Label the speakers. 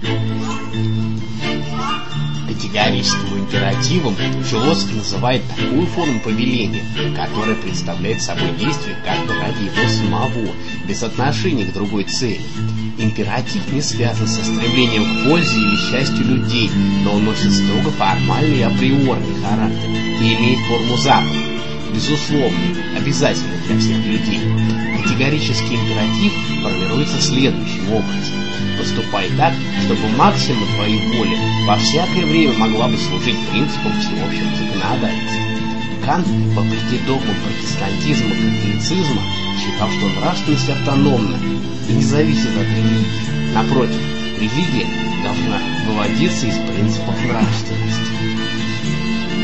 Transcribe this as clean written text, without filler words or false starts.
Speaker 1: Категорическим императивом философ называет такую форму повеления, которая представляет собой действие как бы ради его самого, без отношения к другой цели. Императив не связан со стремлением к пользе или счастью людей, но он носит строго формальный и априорный характер и имеет форму заповеди, безусловной, обязательной для всех людей. Категорический императив формируется следующим образом: поступай так, чтобы максима твоей воли во всякое время могла бы служить принципом всеобщего законодательства. Кант, вопреки догмам протестантизма и католицизма, считал, что нравственность автономна и не зависит от религии. Напротив, религия должна выводиться из принципов нравственности.